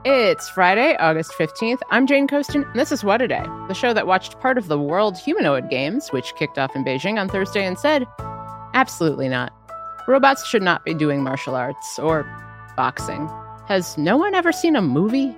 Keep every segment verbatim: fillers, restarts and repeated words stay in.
It's Friday, August fifteenth. I'm Jane Coaston, and this is What A Day, the show that watched part of the World Humanoid Games, which kicked off in Beijing on Thursday, and said, absolutely not. Robots should not be doing martial arts or boxing. Has no one ever seen a movie?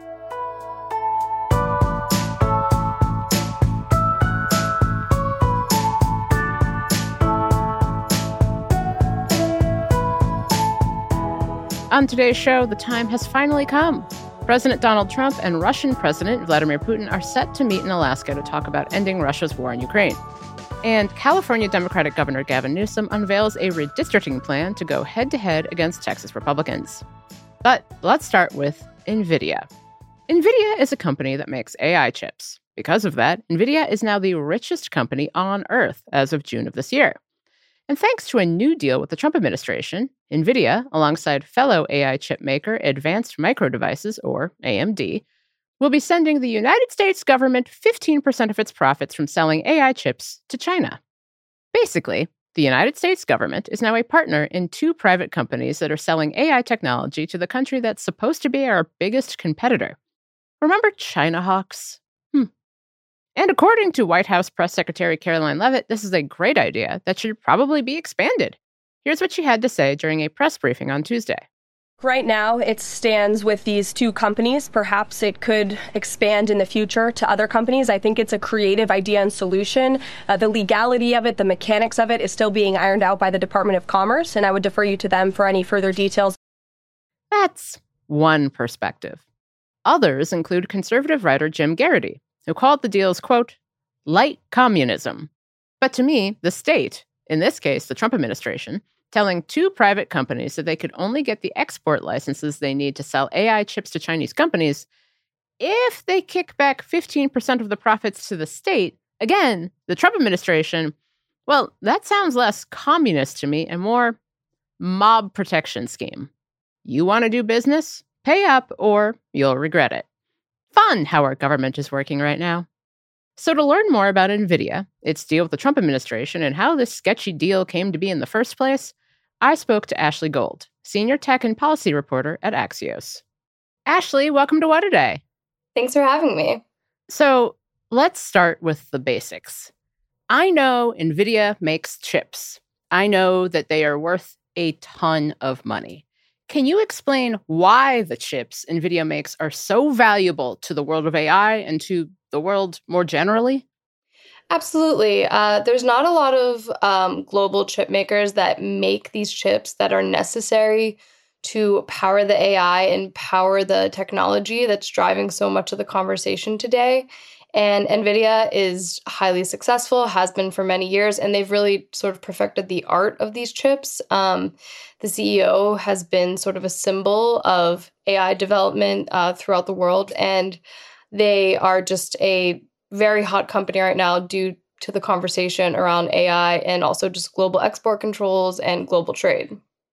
On today's show, the time has finally come. President Donald Trump and Russian President Vladimir Putin are set to meet in Alaska to talk about ending Russia's war in Ukraine. And California Democratic Governor Gavin Newsom unveils a redistricting plan to go head-to-head against Texas Republicans. But let's start with NVIDIA. NVIDIA is a company that makes A I chips. Because of that, NVIDIA is now the richest company on Earth as of June of this year. And thanks to a new deal with the Trump administration, NVIDIA, alongside fellow A I chip maker Advanced Micro Devices, or A M D, will be sending the United States government fifteen percent of its profits from selling A I chips to China. Basically, the United States government is now a partner in two private companies that are selling A I technology to the country that's supposed to be our biggest competitor. Remember China hawks? Hmm. And according to White House Press Secretary Caroline Leavitt, this is a great idea that should probably be expanded. Here's what she had to say during a press briefing on Tuesday. Right now, it stands with these two companies. Perhaps it could expand in the future to other companies. I think it's a creative idea and solution. Uh, the legality of it, the mechanics of it is still being ironed out by the Department of Commerce, and I would defer you to them for any further details. That's one perspective. Others include conservative writer Jim Garrity, who called the deals, quote, light communism. But to me, the state, in this case, the Trump administration, telling two private companies that they could only get the export licenses they need to sell A I chips to Chinese companies if they kick back fifteen percent of the profits to the state. Again, the Trump administration, well, that sounds less communist to me and more mob protection scheme. You want to do business? Pay up or you'll regret it. Fun how our government is working right now. So to learn more about NVIDIA, its deal with the Trump administration, and how this sketchy deal came to be in the first place, I spoke to Ashley Gold, senior tech and policy reporter at Axios. Ashley, welcome to What A Day. Thanks for having me. So let's start with the basics. I know NVIDIA makes chips. I know that they are worth a ton of money. Can you explain why the chips NVIDIA makes are so valuable to the world of A I and to the world more generally? Absolutely. Uh, there's not a lot of um, global chip makers that make these chips that are necessary to power the A I and power the technology that's driving so much of the conversation today. And NVIDIA is highly successful, has been for many years, and they've really sort of perfected the art of these chips. Um, the C E O has been sort of a symbol of A I development uh, throughout the world, and they are just a very hot company right now due to the conversation around A I and also just global export controls and global trade.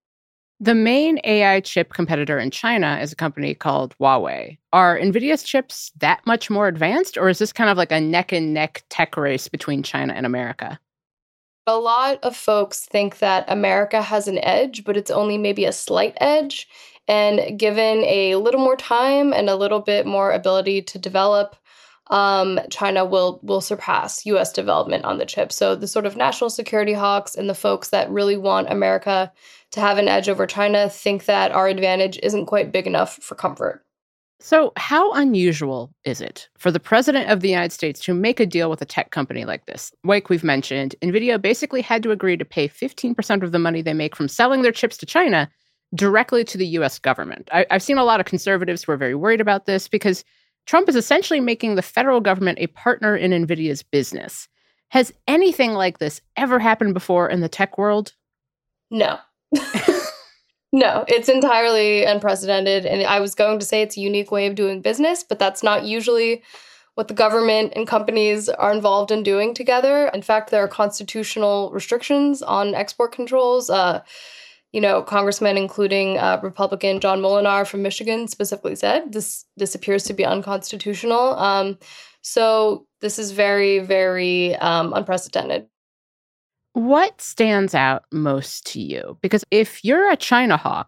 The main A I chip competitor in China is a company called Huawei. Are NVIDIA's chips that much more advanced, or is this kind of like a neck-and-neck tech race between China and America? A lot of folks think that America has an edge, but it's only maybe a slight edge. And given a little more time and a little bit more ability to develop, um, China will will surpass U S development on the chip. So the sort of national security hawks and the folks that really want America to have an edge over China think that our advantage isn't quite big enough for comfort. So how unusual is it for the president of the United States to make a deal with a tech company like this? Like we've mentioned, NVIDIA basically had to agree to pay fifteen percent of the money they make from selling their chips to China directly to the U S government. I, I've seen a lot of conservatives who are very worried about this because Trump is essentially making the federal government a partner in NVIDIA's business. Has anything like this ever happened before in the tech world? No. No, it's entirely unprecedented. And I was going to say it's a unique way of doing business, but that's not usually what the government and companies are involved in doing together. In fact, there are constitutional restrictions on export controls. Uh, you know, congressmen, including uh, Republican John Molinar from Michigan, specifically said this this appears to be unconstitutional. Um, so this is very, very um, unprecedented. What stands out most to you? Because if you're a China hawk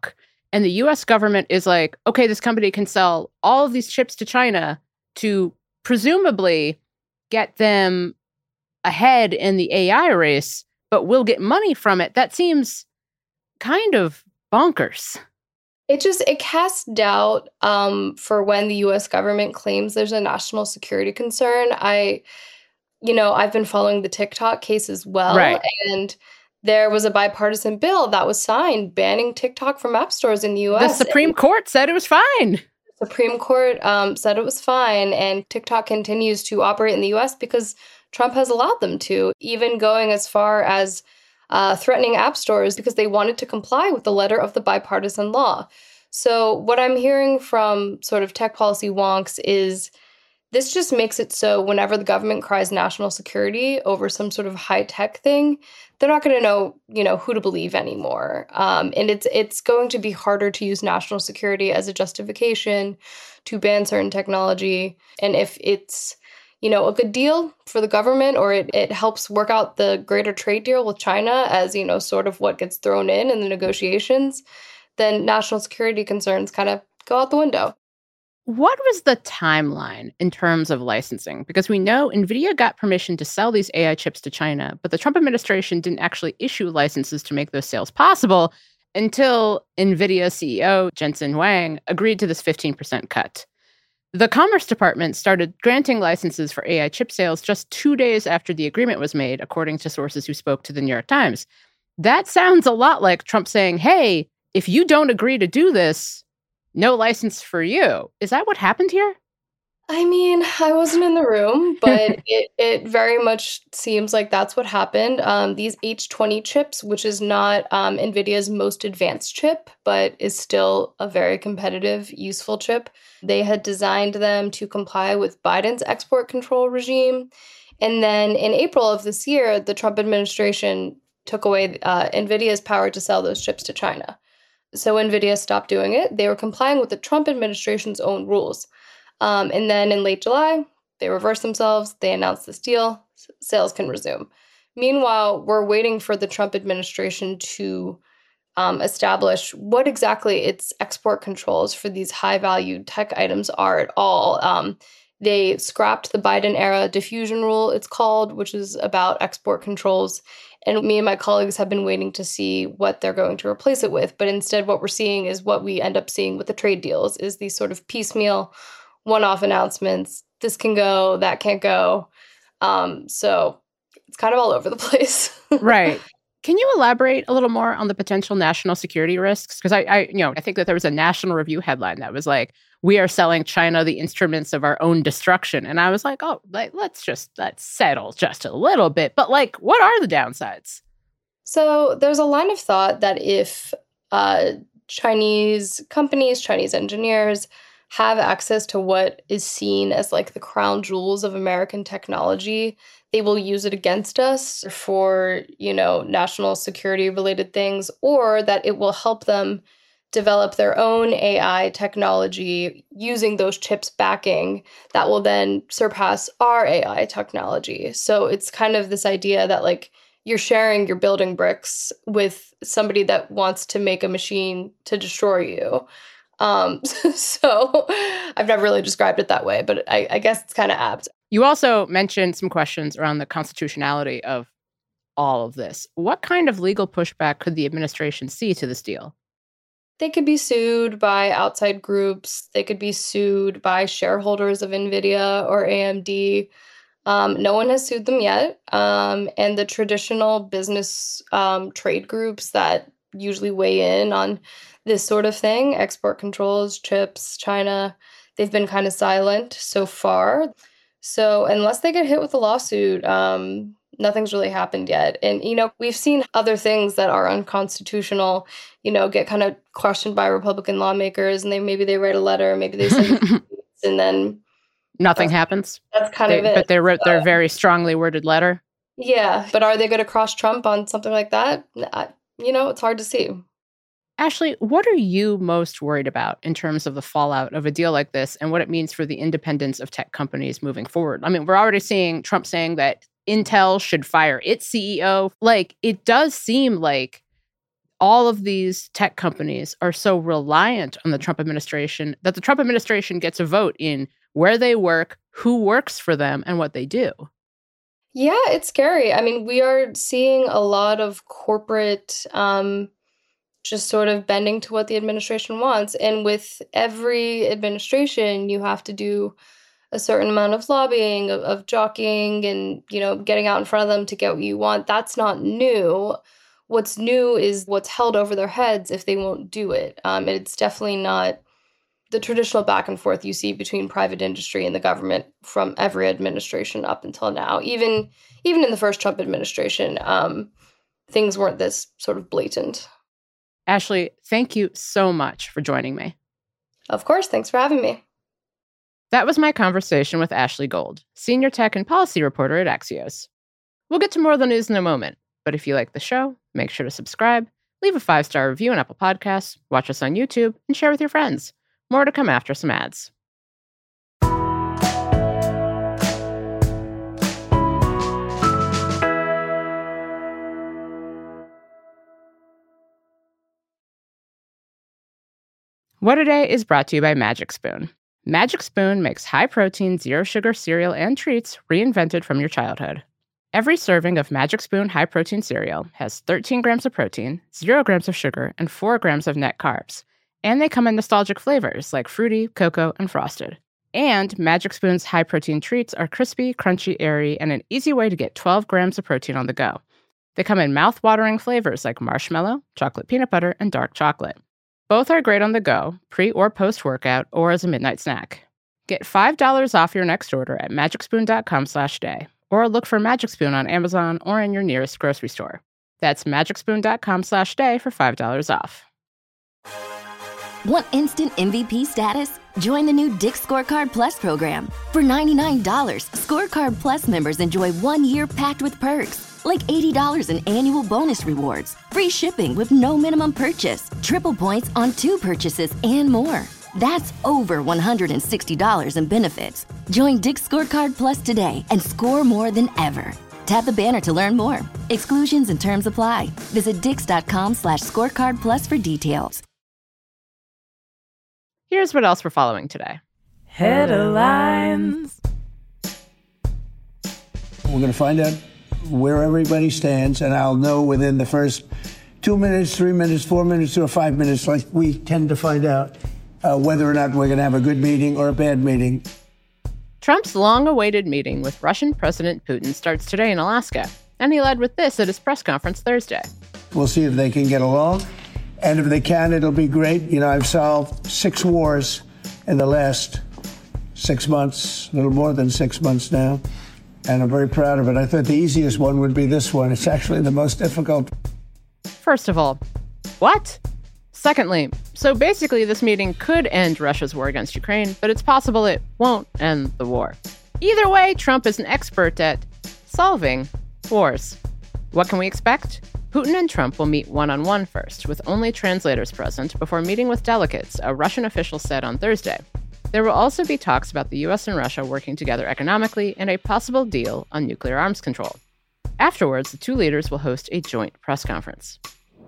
And the U S government is like, okay, this company can sell all of these chips to China to presumably get them ahead in the A I race, but we'll get money from it. That seems kind of bonkers. It just, it casts doubt um, for when the U S government claims there's a national security concern. I, you know, I've been following the TikTok case as well. Right. And there was a bipartisan bill that was signed banning TikTok from app stores in the U S. The Supreme Court said it was fine. The Supreme Court um, said it was fine, and TikTok continues to operate in the U S because Trump has allowed them to, even going as far as uh, threatening app stores because they wanted to comply with the letter of the bipartisan law. So what I'm hearing from sort of tech policy wonks is this just makes it so whenever the government cries national security over some sort of high-tech thing, they're not going to know, you know, who to believe anymore. Um, and it's it's going to be harder to use national security as a justification to ban certain technology. And if it's, you know, a good deal for the government, or it, it helps work out the greater trade deal with China as, you know, sort of what gets thrown in in the negotiations, then national security concerns kind of go out the window. What was the timeline in terms of licensing? Because we know NVIDIA got permission to sell these A I chips to China, but the Trump administration didn't actually issue licenses to make those sales possible until NVIDIA C E O Jensen Huang agreed to this fifteen percent cut. The Commerce Department started granting licenses for A I chip sales just two days after the agreement was made, according to sources who spoke to the New York Times. That sounds a lot like Trump saying, hey, if you don't agree to do this, no license for you. Is that what happened here? I mean, I wasn't in the room, but it, it very much seems like that's what happened. Um, these H twenty chips, which is not um, NVIDIA's most advanced chip, but is still a very competitive, useful chip. They had designed them to comply with Biden's export control regime. And then in April of this year, the Trump administration took away uh, NVIDIA's power to sell those chips to China. So NVIDIA stopped doing it. They were complying with the Trump administration's own rules. Um, and then in late July, they reversed themselves. They announced this deal. S- sales can resume. Meanwhile, we're waiting for the Trump administration to um, establish what exactly its export controls for these high-value tech items are at all. Um, they scrapped the Biden-era diffusion rule, it's called, which is about export controls. And me and my colleagues have been waiting to see what they're going to replace it with. But instead, what we're seeing is what we end up seeing with the trade deals, is these sort of piecemeal, one-off announcements. This can go, that can't go. Um, so it's kind of all over the place. Right. Can you elaborate a little more on the potential national security risks? Because I, I, you know, I think that there was a National Review headline that was like, "We are selling China the instruments of our own destruction," and I was like, "Oh, like, let's just let's settle just a little bit." But like, what are the downsides? So there's a line of thought that if uh, Chinese companies, Chinese engineers have access to what is seen as like the crown jewels of American technology, they will use it against us for, you know, national security related things, or that it will help them develop their own A I technology using those chips backing that will then surpass our A I technology. So it's kind of this idea that like you're sharing your building bricks with somebody that wants to make a machine to destroy you. Um, so I've never really described it that way, but I, I guess it's kind of apt. You also mentioned some questions around the constitutionality of all of this. What kind of legal pushback could the administration see to this deal? They could be sued by outside groups. They could be sued by shareholders of NVIDIA or A M D. Um, no one has sued them yet. Um, and the traditional business um, trade groups that usually weigh in on this sort of thing, export controls, chips, China, they've been kind of silent so far. So unless they get hit with a lawsuit, um, nothing's really happened yet. And, you know, we've seen other things that are unconstitutional, you know, get kind of questioned by Republican lawmakers, and they maybe they write a letter, maybe they say, and then nothing happens. That's kind they, of it. But they wrote their So, very strongly worded letter. Yeah, but are they going to cross Trump on something like that? I, you know, it's hard to see. Ashley, what are you most worried about in terms of the fallout of a deal like this and what it means for the independence of tech companies moving forward? I mean, we're already seeing Trump saying that Intel should fire its C E O. Like, it does seem like all of these tech companies are so reliant on the Trump administration that the Trump administration gets a vote in where they work, who works for them, and what they do. Yeah, it's scary. I mean, we are seeing a lot of corporate um, just sort of bending to what the administration wants. And with every administration, you have to do a certain amount of lobbying, of, of jockeying, and, you know, getting out in front of them to get what you want. That's not new. What's new is what's held over their heads if they won't do it. Um, it's definitely not the traditional back and forth you see between private industry and the government from every administration up until now. Even even in the first Trump administration, um, things weren't this sort of blatant. Ashley, thank you so much for joining me. Of course. Thanks for having me. That was my conversation with Ashley Gold, senior tech and policy reporter at Axios. We'll get to more of the news in a moment, but if you like the show, make sure to subscribe, leave a five-star review on Apple Podcasts, watch us on YouTube, and share with your friends. More to come after some ads. What A Day is brought to you by Magic Spoon. Magic Spoon makes high-protein, zero-sugar cereal and treats reinvented from your childhood. Every serving of Magic Spoon high-protein cereal has thirteen grams of protein, zero grams of sugar, and four grams of net carbs. And they come in nostalgic flavors like fruity, cocoa, and frosted. And Magic Spoon's high-protein treats are crispy, crunchy, airy, and an easy way to get twelve grams of protein on the go. They come in mouth-watering flavors like marshmallow, chocolate peanut butter, and dark chocolate. Both are great on the go, pre or post-workout, or as a midnight snack. Get five dollars off your next order at magicspoon.com slash day, or look for Magic Spoon on Amazon or in your nearest grocery store. That's magicspoon.com slash day for five dollars off. Want instant M V P status? Join the new Dick's Scorecard Plus program. For ninety-nine dollars, Scorecard Plus members enjoy one year packed with perks, like eighty dollars in annual bonus rewards, free shipping with no minimum purchase, triple points on two purchases, and more. That's over one hundred sixty dollars in benefits. Join Dick's Scorecard Plus today and score more than ever. Tap the banner to learn more. Exclusions and terms apply. Visit dix.com slash scorecard plus for details. Here's what else we're following today. Headlines. We're going to find out where everybody stands, and I'll know within the first two minutes, three minutes, four minutes, or five minutes, like we tend to find out, uh, whether or not we're going to have a good meeting or a bad meeting. Trump's long-awaited meeting with Russian President Putin starts today in Alaska, and he led with this at his press conference Thursday. We'll see if they can get along. And if they can, it'll be great. You know, I've solved six wars in the last six months, a little more than six months now, and I'm very proud of it. I thought the easiest one would be this one. It's actually the most difficult. First of all, what? Secondly, so basically this meeting could end Russia's war against Ukraine, but it's possible it won't end the war. Either way, Trump is an expert at solving wars. What can we expect? Putin and Trump will meet one-on-one first, with only translators present, before meeting with delegates, a Russian official said on Thursday. There will also be talks about the U S and Russia working together economically and a possible deal on nuclear arms control. Afterwards, the two leaders will host a joint press conference.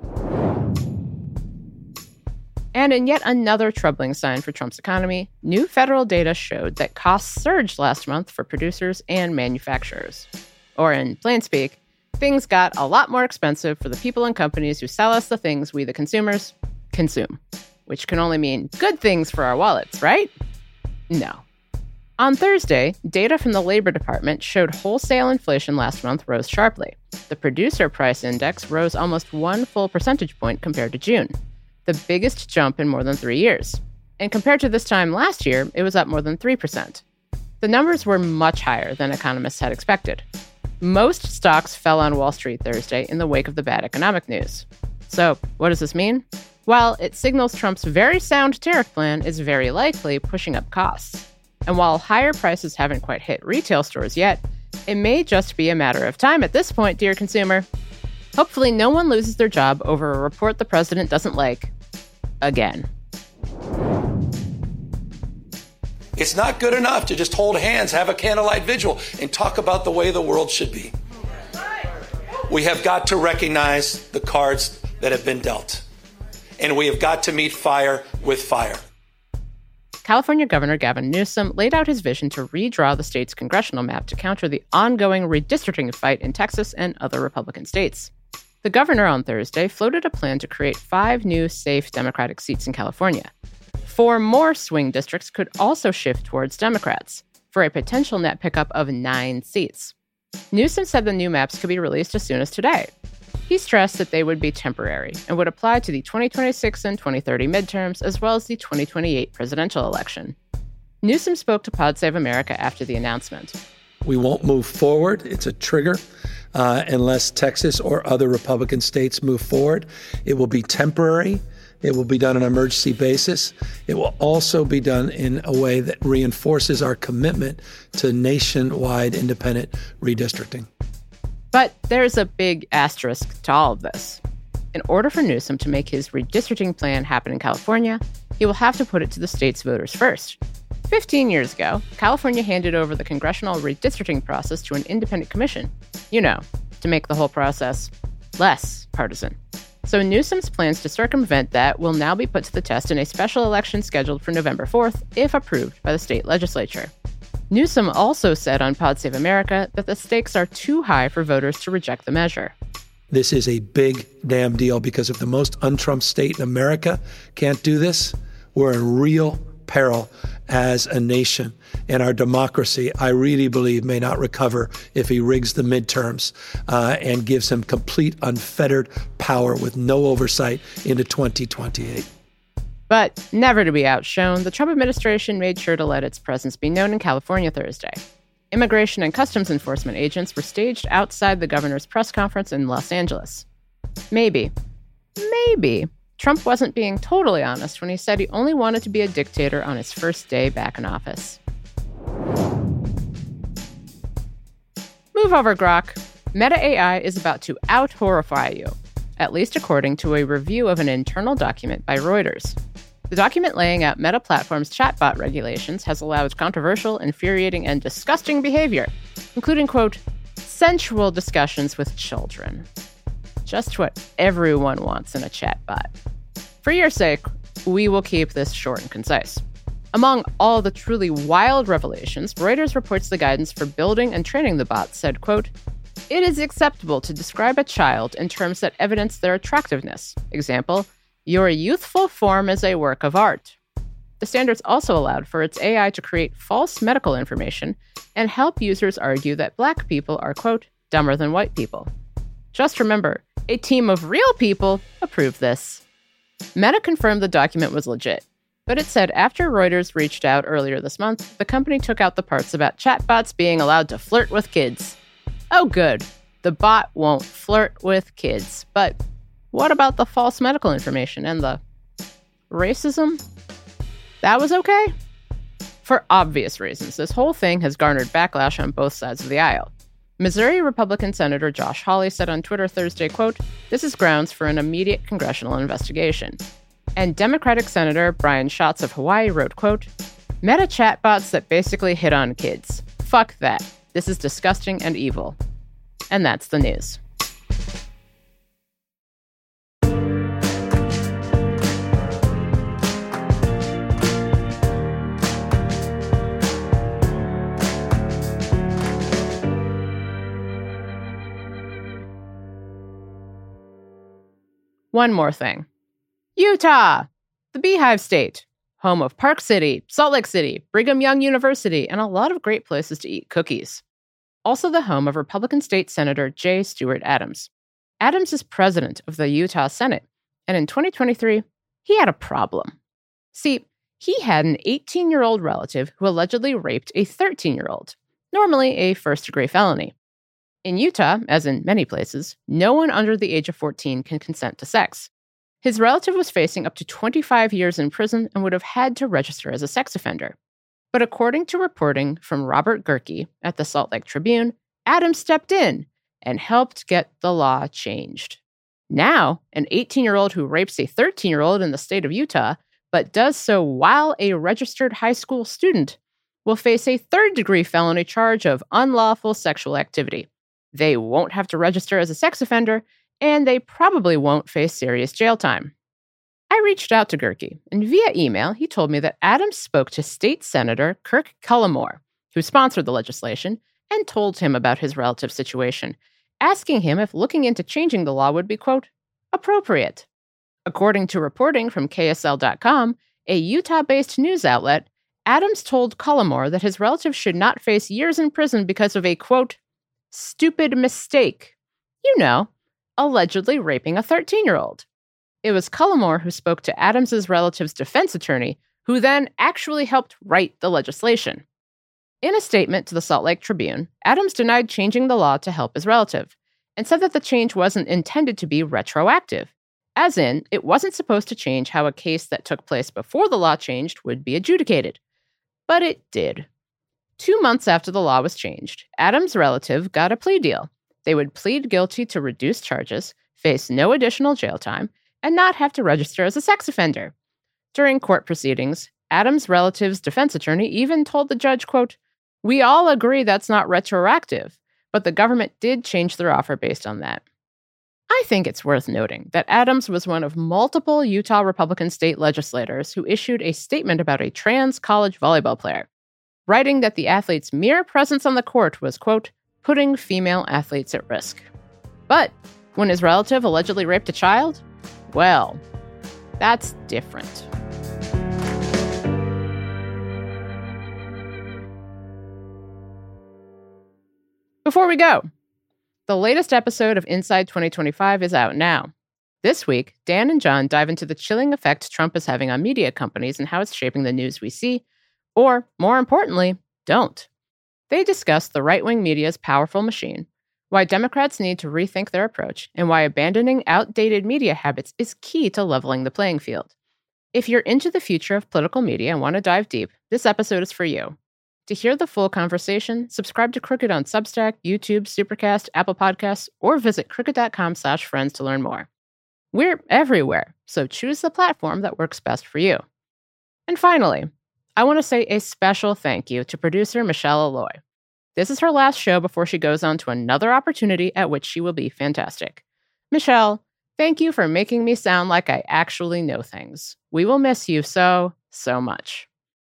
And in yet another troubling sign for Trump's economy, new federal data showed that costs surged last month for producers and manufacturers. Or in plain speak, things got a lot more expensive for the people and companies who sell us the things we, the consumers, consume. Which can only mean good things for our wallets, right? No. On Thursday, data from the Labor Department showed wholesale inflation last month rose sharply. The producer price index rose almost one full percentage point compared to June, the biggest jump in more than three years. And compared to this time last year, it was up more than three percent. The numbers were much higher than economists had expected. Most stocks fell on Wall Street Thursday in the wake of the bad economic news. So, what does this mean? Well, it signals Trump's very sound tariff plan is very likely pushing up costs. And while higher prices haven't quite hit retail stores yet, it may just be a matter of time at this point, dear consumer. Hopefully no one loses their job over a report the president doesn't like. Again. It's not good enough to just hold hands, have a candlelight vigil, and talk about the way the world should be. We have got to recognize the cards that have been dealt. And we have got to meet fire with fire. California Governor Gavin Newsom laid out his vision to redraw the state's congressional map to counter the ongoing redistricting fight in Texas and other Republican states. The governor on Thursday floated a plan to create five new safe Democratic seats in California. Four more swing districts could also shift towards Democrats, for a potential net pickup of nine seats. Newsom said the new maps could be released as soon as today. He stressed that they would be temporary and would apply to the twenty twenty-six and twenty thirty midterms, as well as the twenty twenty-eight presidential election. Newsom spoke to Pod Save America after the announcement. We won't move forward. It's a trigger. Uh, unless Texas or other Republican states move forward. It will be temporary. It will be done on an emergency basis. It will also be done in a way that reinforces our commitment to nationwide independent redistricting. But there's a big asterisk to all of this. In order for Newsom to make his redistricting plan happen in California, he will have to put it to the state's voters first. Fifteen years ago, California handed over the congressional redistricting process to an independent commission, you know, to make the whole process less partisan. So Newsom's plans to circumvent that will now be put to the test in a special election scheduled for November fourth, if approved by the state legislature. Newsom also said on Pod Save America that the stakes are too high for voters to reject the measure. This is a big damn deal because if the most un-Trump state in America can't do this, we're in real peril as a nation. And our democracy, I really believe, may not recover if he rigs the midterms uh, and gives him complete unfettered power with no oversight into twenty twenty-eight. But never to be outshone, the Trump administration made sure to let its presence be known in California Thursday. Immigration and Customs Enforcement agents were staged outside the governor's press conference in Los Angeles. Maybe, maybe Trump wasn't being totally honest when he said he only wanted to be a dictator on his first day back in office. Move over, Grok. Meta A I is about to out-horrify you, at least according to a review of an internal document by Reuters. The document laying out Meta Platform's chatbot regulations has allowed controversial, infuriating, and disgusting behavior, including, quote, sensual discussions with children. Just what everyone wants in a chatbot. For your sake, we will keep this short and concise. Among all the truly wild revelations, Reuters reports the guidance for building and training the bot said, quote, it is acceptable to describe a child in terms that evidence their attractiveness. Example, your youthful form is a work of art. The standards also allowed for its A I to create false medical information and help users argue that Black people are, quote, dumber than white people. Just remember, a team of real people approved this. Meta confirmed the document was legit, but it said after Reuters reached out earlier this month, the company took out the parts about chatbots being allowed to flirt with kids. Oh, good. The bot won't flirt with kids. But what about the false medical information and the racism? That was okay? For obvious reasons, this whole thing has garnered backlash on both sides of the aisle. Missouri Republican Senator Josh Hawley said on Twitter Thursday, quote, this is grounds for an immediate congressional investigation. And Democratic Senator Brian Schatz of Hawaii wrote, quote, meta chatbots that basically hit on kids. Fuck that. This is disgusting and evil. And that's the news. One more thing. Utah, the Beehive State, home of Park City, Salt Lake City, Brigham Young University, and a lot of great places to eat cookies. Also the home of Republican State Senator J. Stewart Adams. Adams is president of the Utah Senate, and in twenty twenty-three, he had a problem. See, he had an eighteen-year-old relative who allegedly raped a thirteen-year-old, normally a first-degree felony. In Utah, as in many places, no one under the age of fourteen can consent to sex. His relative was facing up to twenty-five years in prison and would have had to register as a sex offender. But according to reporting from Robert Gerke at the Salt Lake Tribune, Adams stepped in and helped get the law changed. Now, an eighteen-year-old who rapes a thirteen-year-old in the state of Utah, but does so while a registered high school student, will face a third-degree felony charge of unlawful sexual activity. They won't have to register as a sex offender, and they probably won't face serious jail time. I reached out to Gehrke, and via email, he told me that Adams spoke to State Senator Kirk Cullimore, who sponsored the legislation, and told him about his relative's situation, asking him if looking into changing the law would be, quote, appropriate. According to reporting from K S L dot com, a Utah-based news outlet, Adams told Cullimore that his relative should not face years in prison because of a, quote, stupid mistake. You know, allegedly raping a thirteen-year-old. It was Cullimore who spoke to Adams's relative's defense attorney, who then actually helped write the legislation. In a statement to the Salt Lake Tribune, Adams denied changing the law to help his relative, and said that the change wasn't intended to be retroactive, as in, it wasn't supposed to change how a case that took place before the law changed would be adjudicated. But it did. Two months after the law was changed, Adams' relative got a plea deal. They would plead guilty to reduced charges, face no additional jail time, and not have to register as a sex offender. During court proceedings, Adams' relative's defense attorney even told the judge, quote, we all agree that's not retroactive, but the government did change their offer based on that. I think it's worth noting that Adams was one of multiple Utah Republican state legislators who issued a statement about a trans college volleyball player, writing that the athlete's mere presence on the court was, quote, putting female athletes at risk. But when his relative allegedly raped a child, well, that's different. Before we go, the latest episode of Inside twenty twenty-five is out now. This week, Dan and John dive into the chilling effect Trump is having on media companies and how it's shaping the news we see, or, more importantly, don't. They discuss the right-wing media's powerful machine, why Democrats need to rethink their approach, and why abandoning outdated media habits is key to leveling the playing field. If you're into the future of political media and want to dive deep, this episode is for you. To hear the full conversation, subscribe to Crooked on Substack, YouTube, Supercast, Apple Podcasts, or visit crooked.com slash friends to learn more. We're everywhere, so choose the platform that works best for you. And finally, I want to say a special thank you to producer Michelle Alloy. This is her last show before she goes on to another opportunity at which she will be fantastic. Michelle, thank you for making me sound like I actually know things. We will miss you so, so much.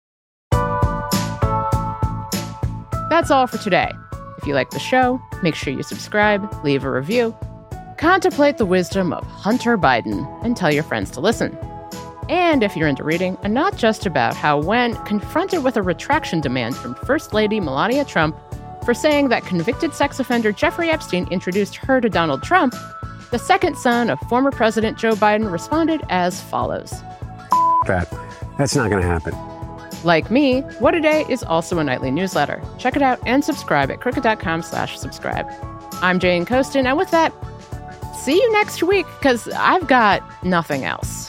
That's all for today. If you like the show, make sure you subscribe, leave a review, contemplate the wisdom of Hunter Biden, and tell your friends to listen. And if you're into reading, and not just about how when confronted with a retraction demand from First Lady Melania Trump for saying that convicted sex offender Jeffrey Epstein introduced her to Donald Trump, the second son of former President Joe Biden responded as follows. That. That's not going to happen. Like me, What A Day is also a nightly newsletter. Check it out and subscribe at crooked.com slash subscribe. I'm Jane Coaston, and with that, see you next week, because I've got nothing else.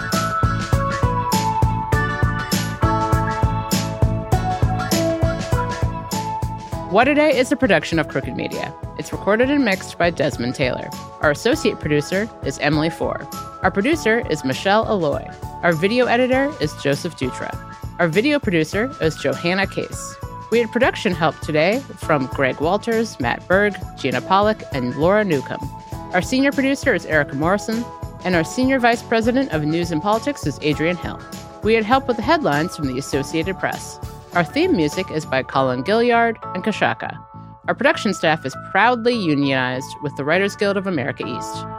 What A Day is a production of Crooked Media. It's recorded and mixed by Desmond Taylor. Our associate producer is Emily Four. Our producer is Michelle Alloy. Our video editor is Joseph Dutra. Our video producer is Johanna Case. We had production help today from Greg Walters, Matt Berg, Gina Pollock, and Laura Newcomb. Our senior producer is Erica Morrison, and our senior vice president of news and politics is Adrian Hill. We had help with the headlines from the Associated Press. Our theme music is by Colin Gilliard and Kashaka. Our production staff is proudly unionized with the Writers Guild of America East.